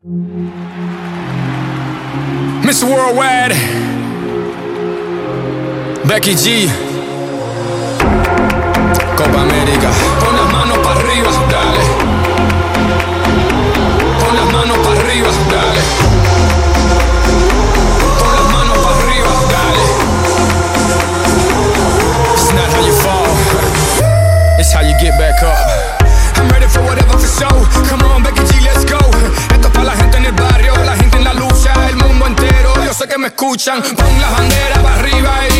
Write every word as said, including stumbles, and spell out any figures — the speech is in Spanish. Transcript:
mister Worldwide, Becky G, Copa América. Pon las manos para arriba, dale. Pon las manos para arriba, dale. Pon las manos para arriba, dale. It's not how you fall, it's how you get back up. I'm ready for whatever for show. Come on, Becky G, let's go. Esto es para la gente en el barrio, la gente en la lucha, el mundo entero. Yo sé que me escuchan. Pon las banderas para arriba y